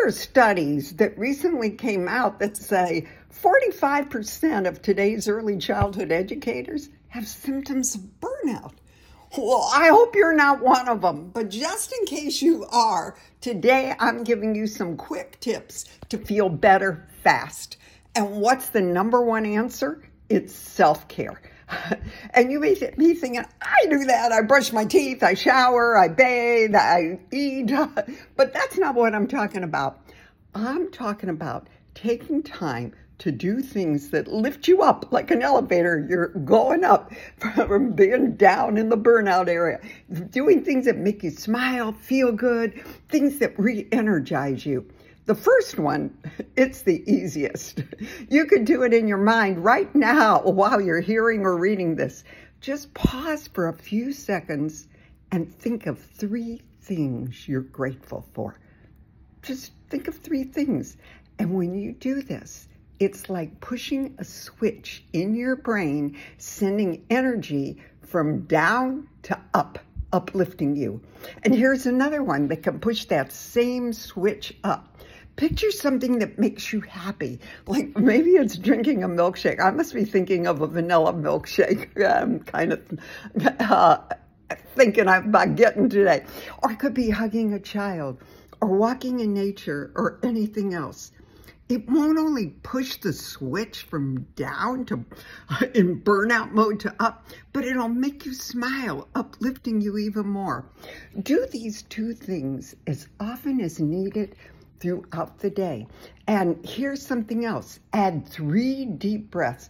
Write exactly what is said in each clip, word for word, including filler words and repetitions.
are studies that recently came out that say forty-five percent of today's early childhood educators have symptoms of burnout. Well, I hope you're not one of them, but just in case you are, today I'm giving you some quick tips to feel better fast. And what's the number one answer? It's self-care. And you may be thinking, I do that. I brush my teeth, I shower, I bathe, I eat. But that's not what I'm talking about. I'm talking about taking time to do things that lift you up like an elevator. You're going up from being down in the burnout area. Doing things that make you smile, feel good, things that re-energize you. The first one, it's the easiest. You could do it in your mind right now while you're hearing or reading this. Just pause for a few seconds and think of three things you're grateful for. Just think of three things. And when you do this, it's like pushing a switch in your brain, sending energy from down to up, uplifting you. And here's another one that can push that same switch up. Picture something that makes you happy. Like maybe it's drinking a milkshake. I must be thinking of a vanilla milkshake. I'm kind of uh, thinking about getting today. Or it could be hugging a child or walking in nature or anything else. It won't only push the switch from down to uh, in burnout mode to up, but it'll make you smile, uplifting you even more. Do these two things as often as needed throughout the day. And here's something else. Add three deep breaths.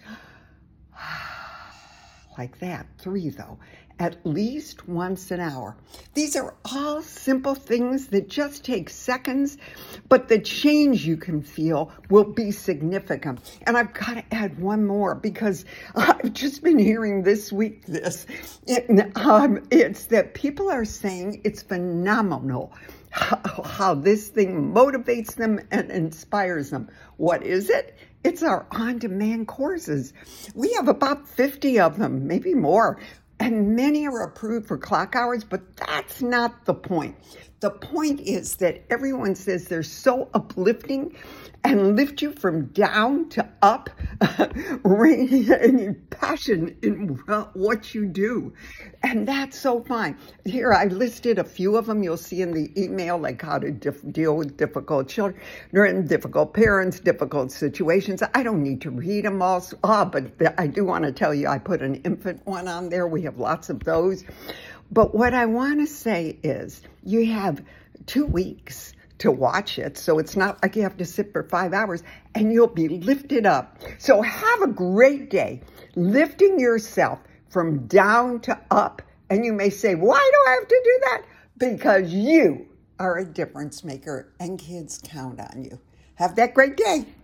Like that. Three, though. At least once an hour. These are all simple things that just take seconds, but the change you can feel will be significant. And I've got to add one more because I've just been hearing this week this. It, um, it's that people are saying it's phenomenal how, how this thing motivates them and inspires them. What is it? It's our on-demand courses. We have about fifty of them, maybe more. And many are approved for clock hours, but that's not the point. The point is that everyone says they're so uplifting and lift you from down to up, radiating passion in what you do. And that's so fine. Here, I listed a few of them you'll see in the email, like how to dif- deal with difficult children, difficult parents, difficult situations. I don't need to read them all, ah, but I do want to tell you I put an infant one on there. We have lots of those. But what I want to say is you have two weeks to watch it. So it's not like you have to sit for five hours and you'll be lifted up. So have a great day lifting yourself from down to up. And you may say, why do I have to do that? Because you are a difference maker and kids count on you. Have that great day.